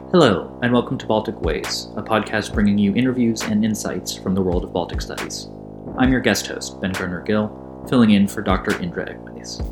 Hello, and welcome to Baltic Ways, a podcast bringing you interviews and insights from the world of Baltic studies. I'm your guest host, Ben Gardner-Gill, filling in for Dr. Indra Egmanis.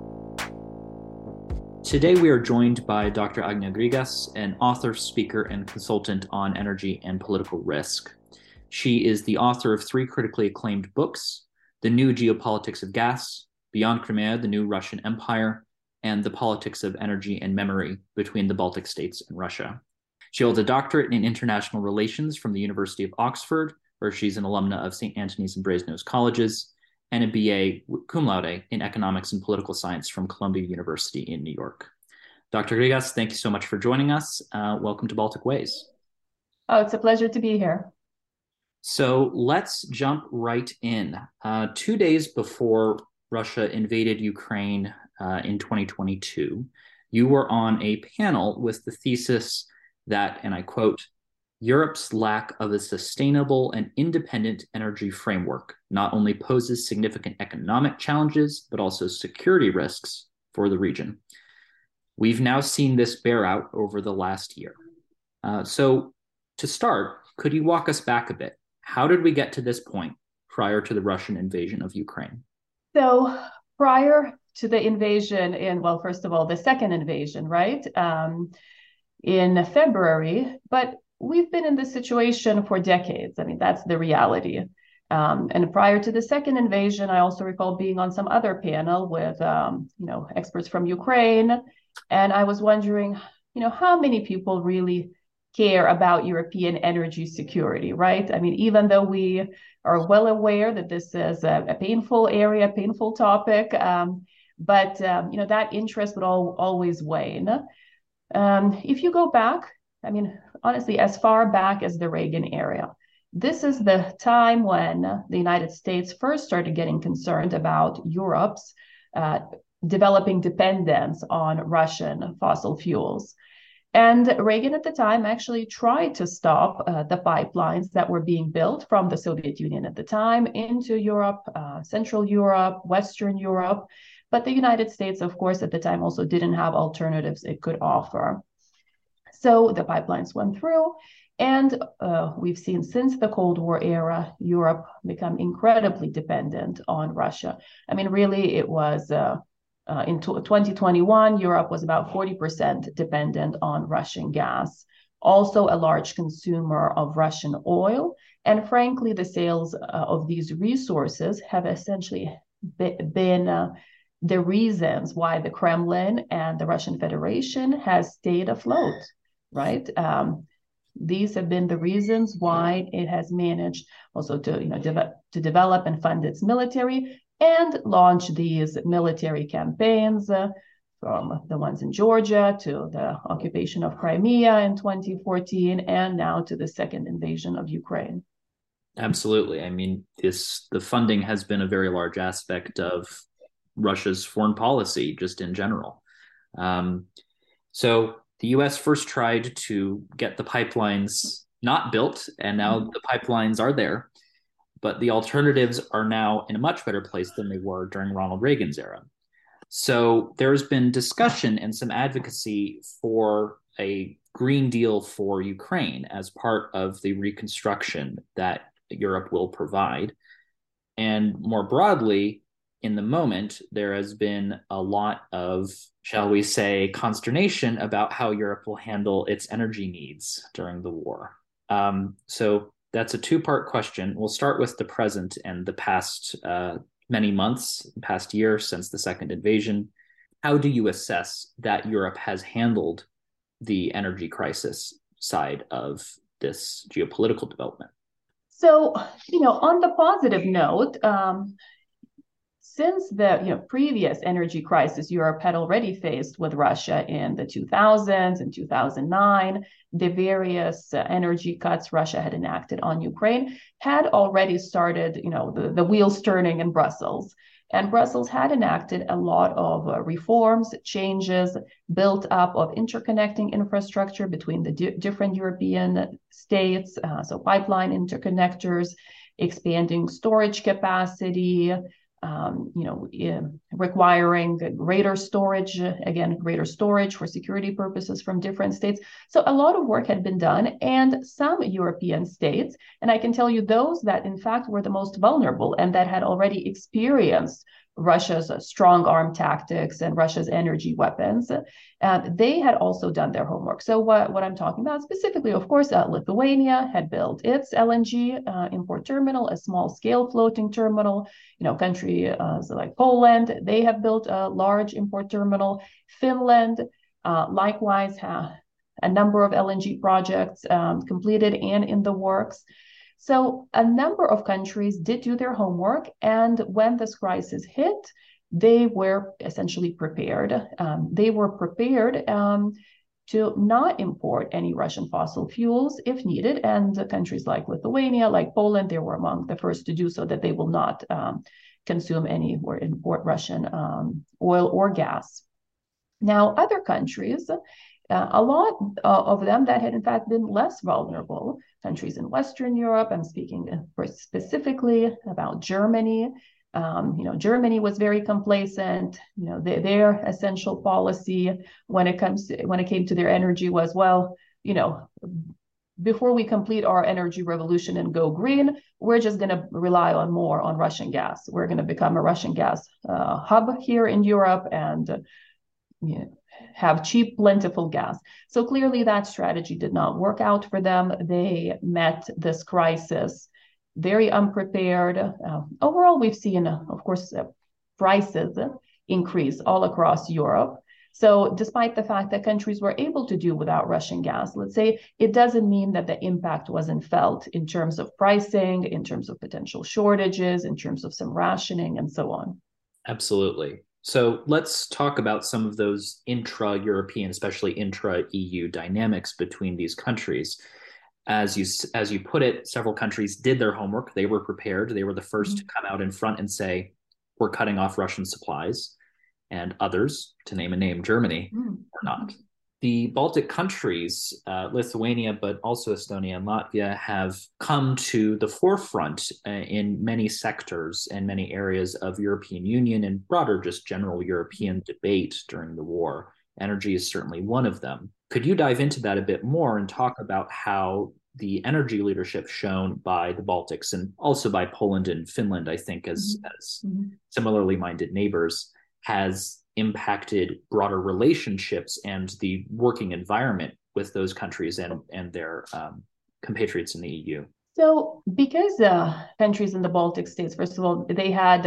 Today we are joined by Dr. Agnia Grigas, an author, speaker, and consultant on energy and political risk. She is the author of 3 critically acclaimed books: The New Geopolitics of Gas, Beyond Crimea, The New Russian Empire, and The Politics of Energy and Memory Between the Baltic States and Russia. She holds a doctorate in international relations from the University of Oxford, where she's an alumna of St. Antony's and Brasenose colleges, and a BA cum laude in economics and political science from Columbia University in New York. Dr. Grigas, thank you so much for joining us. Welcome to Baltic Ways. Oh, it's a pleasure to be here. So let's jump right in. 2 days before Russia invaded Ukraine in 2022, you were on a panel with the thesis that, and I quote, "Europe's lack of a sustainable and independent energy framework not only poses significant economic challenges, but also security risks for the region." We've now seen this bear out over the last year. So to start, could you walk us back a bit? How did we get to this point prior to the Russian invasion of Ukraine? So prior to the invasion first of all, the second invasion, right? In February, but we've been in this situation for decades. I mean, that's the reality. And prior to the second invasion, I also recall being on some other panel with, experts from Ukraine. And I was wondering, how many people really care about European energy security, right? I mean, even though we are well aware that this is a painful area, painful topic, but that interest would always wane. If you go back, I mean, honestly, as far back as the Reagan era, this is the time when the United States first started getting concerned about Europe's developing dependence on Russian fossil fuels. And Reagan at the time actually tried to stop the pipelines that were being built from the Soviet Union at the time into Europe, Central Europe, Western Europe. But the United States, of course, at the time also didn't have alternatives it could offer. So the pipelines went through, and we've seen since the Cold War era, Europe become incredibly dependent on Russia. I mean, really, it was in 2021, Europe was about 40% dependent on Russian gas, also a large consumer of Russian oil. And frankly, the sales of these resources have essentially been the reasons why the Kremlin and the Russian Federation has stayed afloat, right? These have been the reasons why it has managed also to develop and fund its military and launch these military campaigns from the ones in Georgia to the occupation of Crimea in 2014 and now to the second invasion of Ukraine. Absolutely. I mean, the funding has been a very large aspect of Russia's foreign policy, just in general. So the U.S. first tried to get the pipelines not built, and now the pipelines are there. But the alternatives are now in a much better place than they were during Ronald Reagan's era. So there's been discussion and some advocacy for a Green Deal for Ukraine as part of the reconstruction that Europe will provide. And more broadly, in the moment, there has been a lot of, shall we say, consternation about how Europe will handle its energy needs during the war. So that's a 2-part question. We'll start with the present and the past many months, past year since the second invasion. How do you assess that Europe has handled the energy crisis side of this geopolitical development? So, on the positive note, since the previous energy crisis Europe had already faced with Russia in the 2000s and 2009, the various energy cuts Russia had enacted on Ukraine had already started, the wheels turning in Brussels. And Brussels had enacted a lot of reforms, changes, built up of interconnecting infrastructure between the different European states, so pipeline interconnectors, expanding storage capacity, requiring greater storage, greater storage for security purposes from different states. So a lot of work had been done, and some European states, and I can tell you those that in fact were the most vulnerable and that had already experienced Russia's strong arm tactics and Russia's energy weapons, they had also done their homework. So what I'm talking about specifically, of course, Lithuania had built its LNG import terminal, a small-scale floating terminal. Countries like Poland, they have built a large import terminal. Finland, likewise, a number of LNG projects completed and in the works. So a number of countries did do their homework, and when this crisis hit, they were essentially prepared. They were prepared to not import any Russian fossil fuels if needed, and countries like Lithuania, like Poland, they were among the first to do so, that they will not consume any or import Russian oil or gas. Now, other countries, a lot of them that had in fact been less vulnerable, countries in Western Europe, I'm speaking specifically about Germany. Germany was very complacent. Their essential policy when it came to their energy was, well, before we complete our energy revolution and go green, we're just going to rely more on Russian gas. We're going to become a Russian gas hub here in Europe and have cheap, plentiful gas. So clearly that strategy did not work out for them. They met this crisis very unprepared. Overall, we've seen, of course, prices increase all across Europe. So despite the fact that countries were able to do without Russian gas, let's say, it doesn't mean that the impact wasn't felt in terms of pricing, in terms of potential shortages, in terms of some rationing, and so on. Absolutely. So let's talk about some of those intra-European, especially intra-EU dynamics between these countries. As you put it, several countries did their homework. They were prepared. They were the first to come out in front and say, we're cutting off Russian supplies. And others, to name a name, Germany, are not. The Baltic countries, Lithuania, but also Estonia and Latvia, have come to the forefront in many sectors and many areas of European Union and broader, just general European debate during the war. Energy is certainly one of them. Could you dive into that a bit more and talk about how the energy leadership shown by the Baltics and also by Poland and Finland, I think, as similarly minded neighbors, has impacted broader relationships and the working environment with those countries and their compatriots in the EU? So because countries in the Baltic states, first of all, they had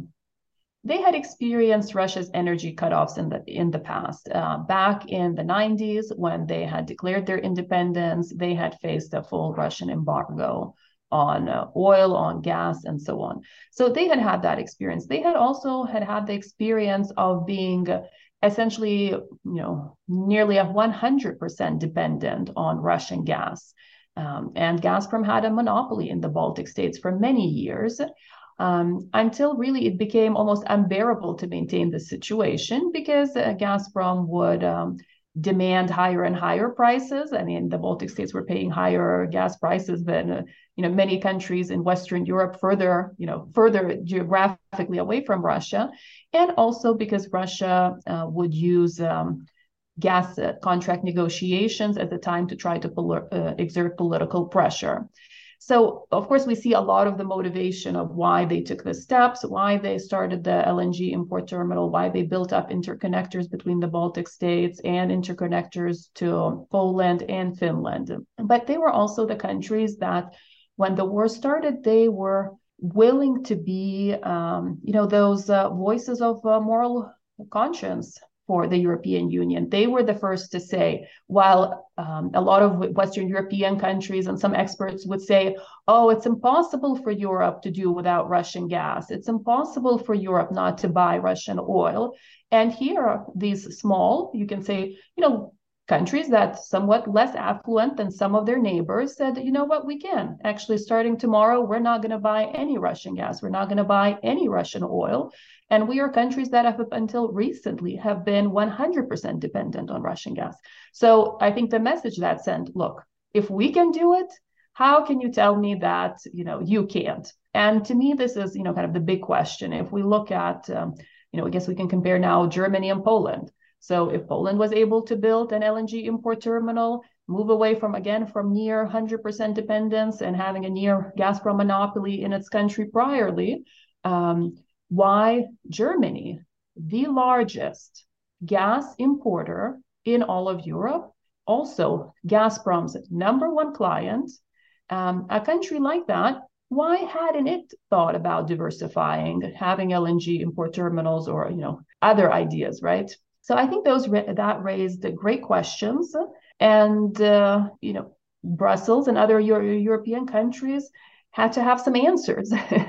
experienced Russia's energy cutoffs in the past. Back in the 90s, when they had declared their independence, they had faced a full Russian embargo on oil, on gas, and so on. So they had that experience. They had also had the experience of being essentially, nearly 100% dependent on Russian gas. And Gazprom had a monopoly in the Baltic states for many years, until really it became almost unbearable to maintain the situation because Gazprom would demand higher and higher prices. I mean, the Baltic states were paying higher gas prices than many countries in Western Europe, further geographically away from Russia, and also because Russia would use gas contract negotiations at the time to try to exert political pressure. So, of course, we see a lot of the motivation of why they took the steps, why they started the LNG import terminal, why they built up interconnectors between the Baltic states and interconnectors to Poland and Finland. But they were also the countries that, when the war started, they were willing to be, those voices of moral conscience for the European Union. They were the first to say, while a lot of Western European countries and some experts would say, oh, it's impossible for Europe to do without Russian gas. It's impossible for Europe not to buy Russian oil. And here are these small, you can say, countries that somewhat less affluent than some of their neighbors said, you know what, we can. Actually, starting tomorrow, we're not going to buy any Russian gas. We're not going to buy any Russian oil. And we are countries that have, until recently, have been 100% dependent on Russian gas. So I think the message that sent, look, if we can do it, How can you tell me that, you can't? And to me, this is, kind of the big question. If we look at, I guess we can compare now Germany and Poland. So if Poland was able to build an LNG import terminal, move away from near 100% dependence and having a near Gazprom monopoly in its country priorly, why Germany, the largest gas importer in all of Europe, also Gazprom's number one client, a country like that, why hadn't it thought about diversifying, having LNG import terminals or other ideas, right? So I think that raised great questions, and Brussels and other European countries had to have some answers,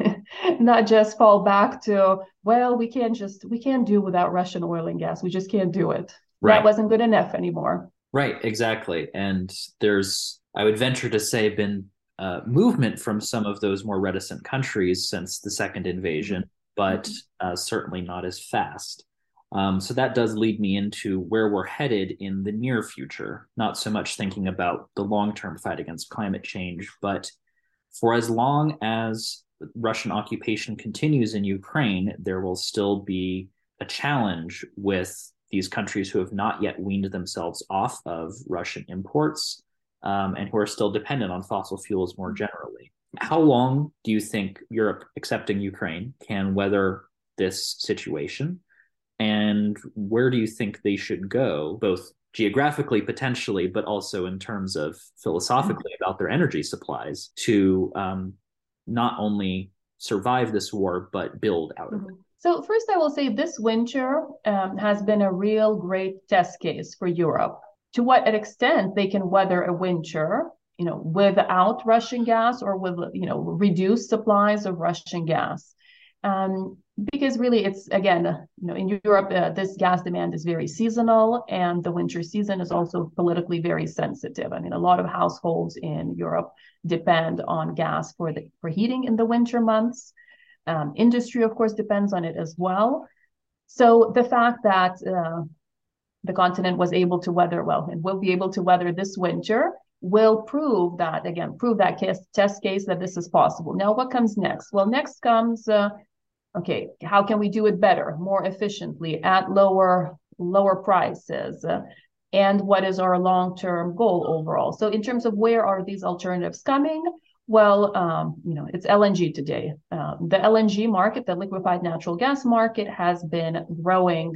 not just fall back to, well, we can't do without Russian oil and gas. We just can't do it. Right. That wasn't good enough anymore. Right, exactly. And there's, I would venture to say, been movement from some of those more reticent countries since the second invasion, but certainly not as fast. So that does lead me into where we're headed in the near future, not so much thinking about the long-term fight against climate change, but for as long as Russian occupation continues in Ukraine, there will still be a challenge with these countries who have not yet weaned themselves off of Russian imports, and who are still dependent on fossil fuels more generally. How long do you think Europe, accepting Ukraine, can weather this situation? And where do you think they should go, both geographically, potentially, but also in terms of philosophically about their energy supplies to not only survive this war, but build out of it? So first, I will say this winter has been a real great test case for Europe. To what extent they can weather a winter, without Russian gas or with, reduced supplies of Russian gas. Because really it's, again, in Europe, this gas demand is very seasonal, and the winter season is also politically very sensitive. I mean, a lot of households in Europe depend on gas for heating in the winter months. Industry, of course, depends on it as well. So the fact that the continent was able to weather well and will be able to weather this winter will prove that test case that this is possible. Now, what comes next? Well, next comes, okay, how can we do it better, more efficiently, at lower prices? And what is our long-term goal overall? So in terms of where are these alternatives coming? Well, it's LNG today. The LNG market, the liquefied natural gas market, has been growing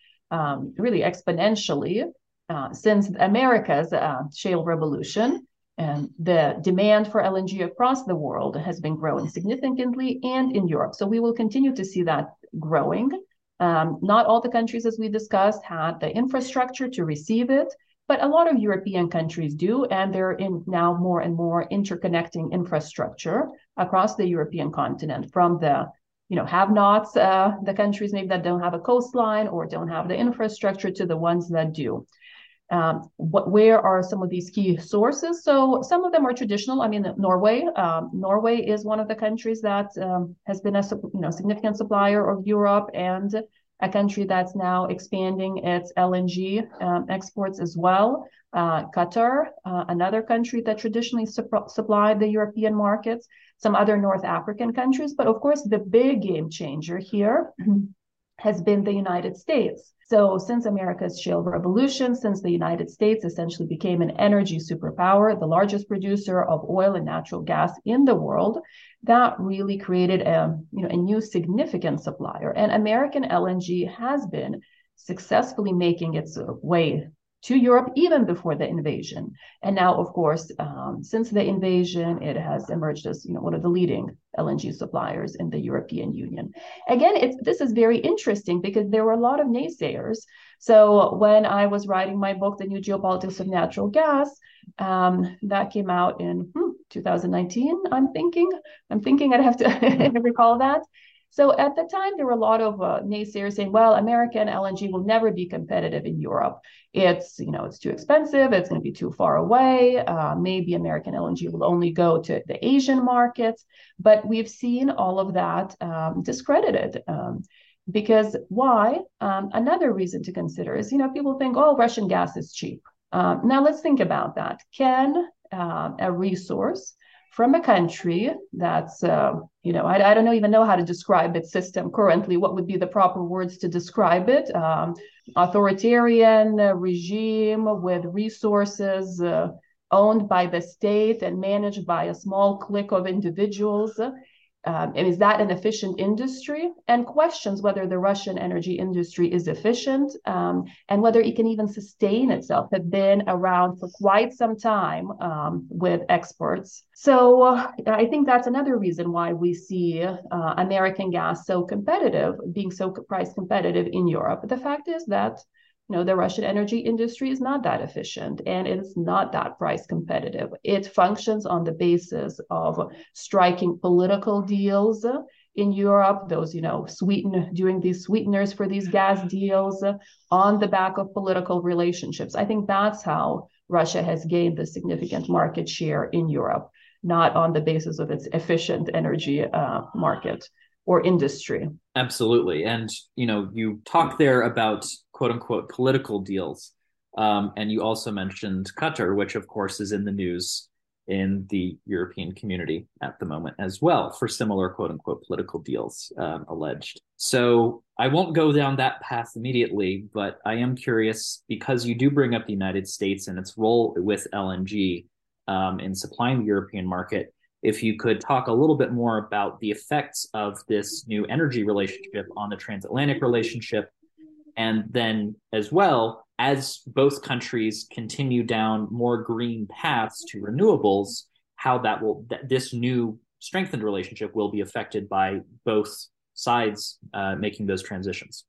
really exponentially since America's shale revolution. And the demand for LNG across the world has been growing significantly, and in Europe. So we will continue to see that growing. Not all the countries, as we discussed, had the infrastructure to receive it, but a lot of European countries do, and they're in now more and more interconnecting infrastructure across the European continent, from the have-nots, the countries maybe that don't have a coastline or don't have the infrastructure, to the ones that do. Where are some of these key sources? So some of them are traditional. I mean, Norway. Norway is one of the countries that has been a significant supplier of Europe, and a country that's now expanding its LNG exports as well. Qatar, another country that traditionally supplied the European markets. Some other North African countries, but of course the big game changer here has been the United States. So since America's shale revolution, since the United States essentially became an energy superpower, the largest producer of oil and natural gas in the world, that really created a new significant supplier. And American LNG has been successfully making its way to Europe even before the invasion. And now, of course, since the invasion, it has emerged as one of the leading LNG suppliers in the European Union. Again, this is very interesting because there were a lot of naysayers. So when I was writing my book, The New Geopolitics of Natural Gas, that came out in 2019, I'm thinking I'd have to recall that. So at the time, there were a lot of naysayers saying, well, American LNG will never be competitive in Europe. It's too expensive. It's going to be too far away. Maybe American LNG will only go to the Asian markets. But we've seen all of that discredited. Because why? Another reason to consider is, people think, oh, Russian gas is cheap. Now let's think about that. Can a resource from a country that's, I don't even know how to describe its system currently. What would be the proper words to describe it? Authoritarian regime with resources owned by the state and managed by a small clique of individuals. And is that an efficient industry? And questions whether the Russian energy industry is efficient and whether it can even sustain itself have been around for quite some time with experts. So I think that's another reason why we see American gas so competitive, being so price competitive in Europe. The fact is that the Russian energy industry is not that efficient and it's not that price competitive. It functions on the basis of striking political deals in Europe, those, doing these sweeteners for these gas deals on the back of political relationships. I think that's how Russia has gained the significant market share in Europe, not on the basis of its efficient energy market or industry. Absolutely. And, you talk there about quote unquote political deals. And you also mentioned Qatar, which of course is in the news in the European community at the moment as well for similar quote unquote political deals alleged. So I won't go down that path immediately, but I am curious because you do bring up the United States and its role with LNG in supplying the European market. If you could talk a little bit more about the effects of this new energy relationship on the transatlantic relationship, and then as well, as both countries continue down more green paths to renewables, how this new strengthened relationship will be affected by both sides making those transitions.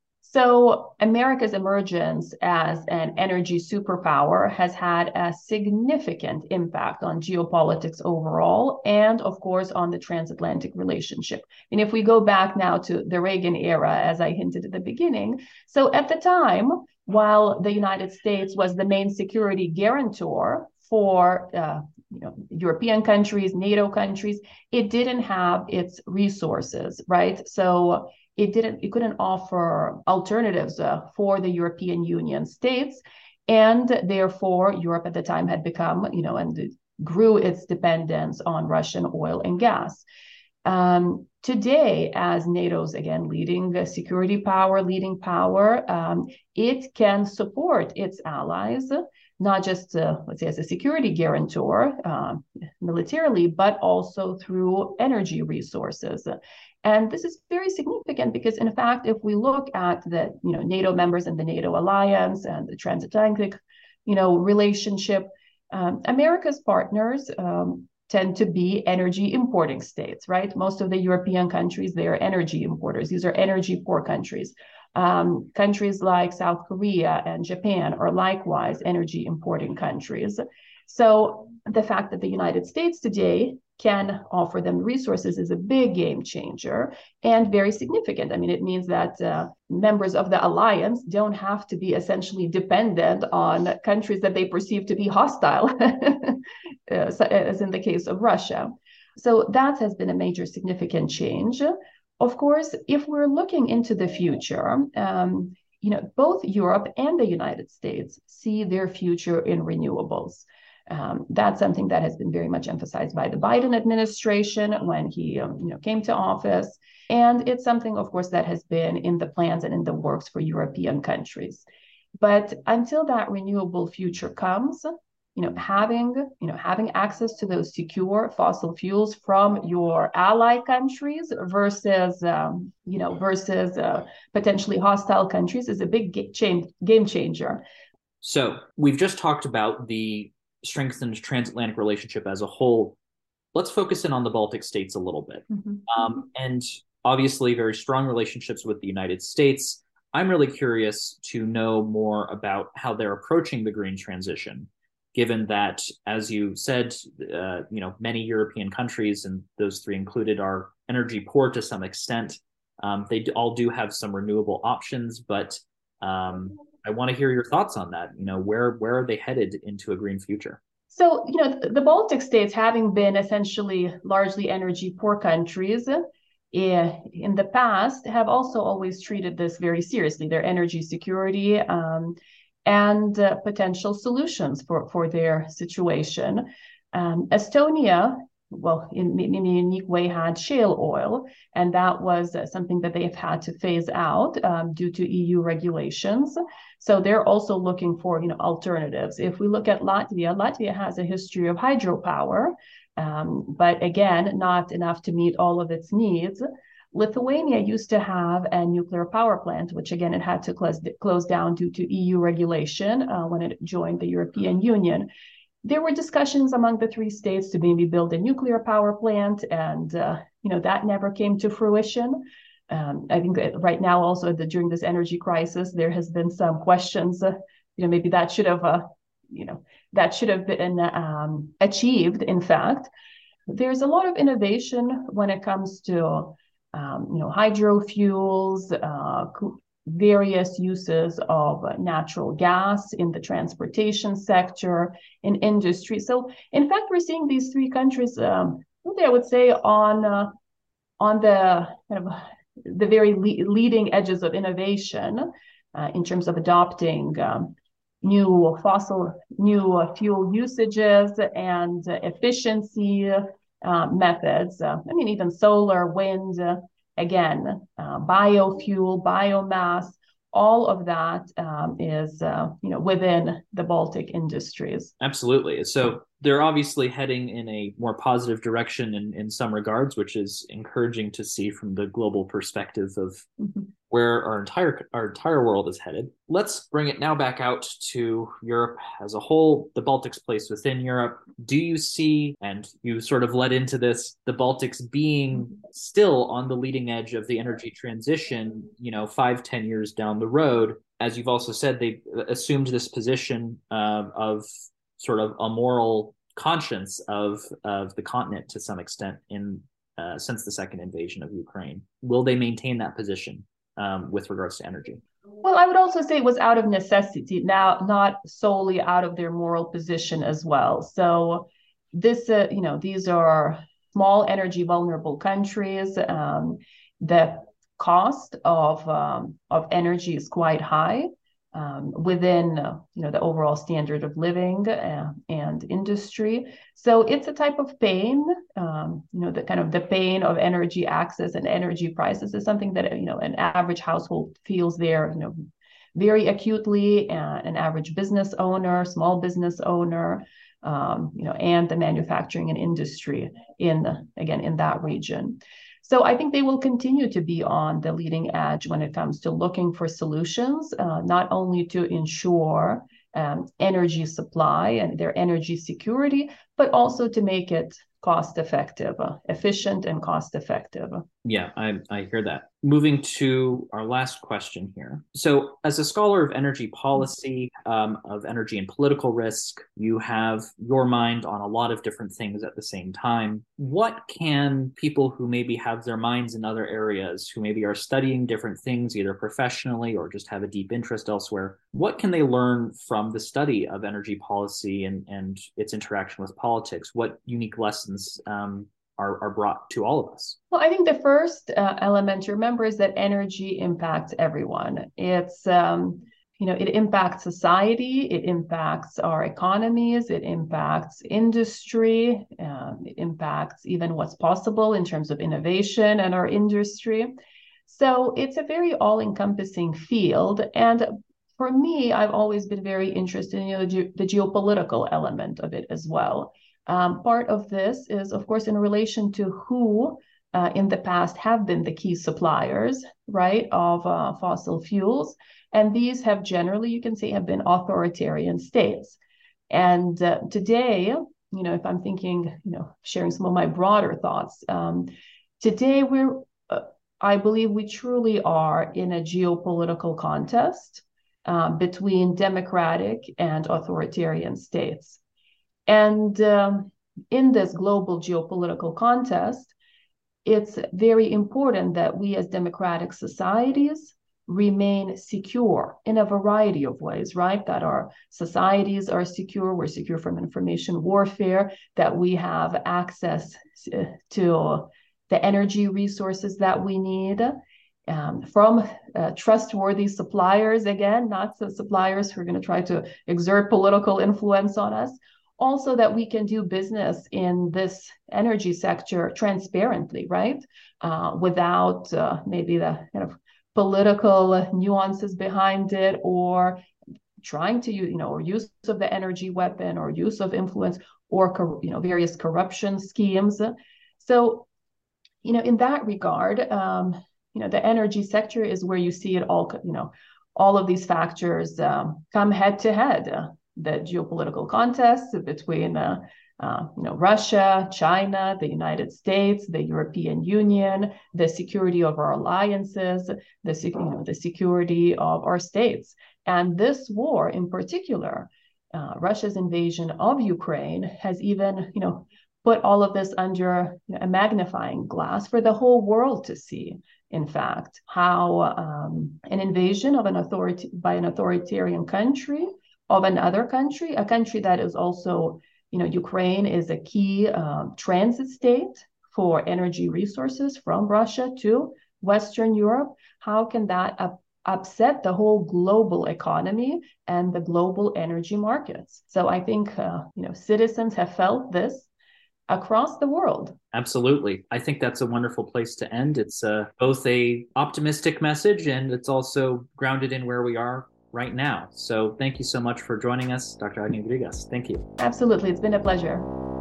So America's emergence as an energy superpower has had a significant impact on geopolitics overall, and of course on the transatlantic relationship. And if we go back now to the Reagan era, as I hinted at the beginning, so at the time, while the United States was the main security guarantor for European countries, NATO countries, it didn't have its resources, right? So it couldn't offer alternatives for the European Union states, and therefore Europe at the time had become, and grew its dependence on Russian oil and gas. Today, as NATO's again leading security power, it can support its allies, not just let's say as a security guarantor militarily, but also through energy resources. And this is very significant because, in fact, if we look at the NATO members and the NATO alliance and the transatlantic relationship, America's partners tend to be energy importing states, right? Most of the European countries, they are energy importers. These are energy poor countries. Countries like South Korea and Japan are likewise energy importing countries. So the fact that the United States today can offer them resources is a big game changer and very significant. I mean, it means that members of the alliance don't have to be essentially dependent on countries that they perceive to be hostile, as in the case of Russia. So that has been a major significant change. Of course, if we're looking into the future, both Europe and the United States see their future in renewables. That's something that has been very much emphasized by the Biden administration when he came to office. And it's something, of course, that has been in the plans and in the works for European countries. But until that renewable future comes, having access to those secure fossil fuels from your ally countries versus potentially hostile countries is a big game changer. So we've just talked about the strengthened transatlantic relationship as a whole. Let's focus in on the Baltic states a little bit. Mm-hmm. And obviously very strong relationships with the United States. I'm really curious to know more about how they're approaching the green transition, given that, as you said, many European countries, and those three included, are energy poor to some extent. They all do have some renewable options, but I want to hear your thoughts on that. Where are they headed into a green future? So, the Baltic states, having been essentially largely energy poor countries in the past, have also always treated this very seriously, their energy security and potential solutions for their situation. Estonia in a unique way, had shale oil, and that was something that they've had to phase out due to EU regulations. So they're also looking for, alternatives. If we look at Latvia has a history of hydropower, but again, not enough to meet all of its needs. Lithuania used to have a nuclear power plant, which again, it had to close down due to EU regulation when it joined the European Union. There were discussions among the three states to maybe build a nuclear power plant, and that never came to fruition. I think that right now, also during this energy crisis, there has been some questions. Maybe that should have, been achieved. In fact, there's a lot of innovation when it comes to hydrofuels, various uses of natural gas in the transportation sector, in industry. So, in fact, we're seeing these three countries, I would say, on the kind of the very leading edges of innovation in terms of adopting new fuel usages and efficiency methods. Even solar, wind, again, biofuel, biomass, all of that is within the Baltic industries. Absolutely. So they're obviously heading in a more positive direction in some regards, which is encouraging to see from the global perspective of where our entire world is headed. Let's bring it now back out to Europe as a whole, the Baltics place within Europe. Do you see, and you sort of led into this, the Baltics being still on the leading edge of the energy transition, 5-10 years down the road? As you've also said, they assumed this position of sort of a moral conscience of the continent to some extent since the second invasion of Ukraine. Will they maintain that position with regards to energy? Well, I would also say it was out of necessity, now not solely out of their moral position as well. So this, these are small energy vulnerable countries. The cost of energy is quite high within the overall standard of living and industry. So it's a type of pain. The kind of the pain of energy access and energy prices is something that an average household feels there very acutely. An average business owner, small business owner, and the manufacturing and industry in that region. So I think they will continue to be on the leading edge when it comes to looking for solutions, not only to ensure energy supply and their energy security, but also to make it cost effective, efficient and cost effective. Yeah, I hear that. Moving to our last question here. So, as a scholar of energy policy, of energy and political risk, you have your mind on a lot of different things at the same time. What can people who maybe have their minds in other areas, who maybe are studying different things, either professionally or just have a deep interest elsewhere, what can they learn from the study of energy policy and its interaction with politics? What unique lessons are brought to all of us? Well, I think the first element to remember is that energy impacts everyone. It's it impacts society, it impacts our economies, it impacts industry, it impacts even what's possible in terms of innovation and our industry. So it's a very all-encompassing field. And for me, I've always been very interested in the geopolitical element of it as well. Part of this is, of course, in relation to who in the past have been the key suppliers, right, of fossil fuels. And these have generally, you can say, have been authoritarian states. And today, if I'm thinking, sharing some of my broader thoughts, today I believe we truly are in a geopolitical contest between democratic and authoritarian states. And in this global geopolitical contest, it's very important that we as democratic societies remain secure in a variety of ways, right? That our societies are secure, we're secure from information warfare, that we have access to the energy resources that we need from trustworthy suppliers, again, not the suppliers who are going to try to exert political influence on us, also that we can do business in this energy sector transparently, right? Without maybe the kind of political nuances behind it, or trying to use, or use of the energy weapon, or use of influence, or various corruption schemes. So, in that regard, the energy sector is where you see it all. All of these factors come head to head. The geopolitical contest between Russia, China, the United States, the European Union, the security of our alliances, the security of our states. And this war in particular, Russia's invasion of Ukraine, has even, put all of this under a magnifying glass for the whole world to see, in fact, how an invasion of by an authoritarian country of another country, a country that is also, Ukraine is a key transit state for energy resources from Russia to Western Europe. How can that upset the whole global economy and the global energy markets? So I think, citizens have felt this across the world. Absolutely. I think that's a wonderful place to end. It's both a optimistic message and it's also grounded in where we are right now. So thank you so much for joining us, Dr. Agni Rodriguez. Thank you. Absolutely. It's been a pleasure.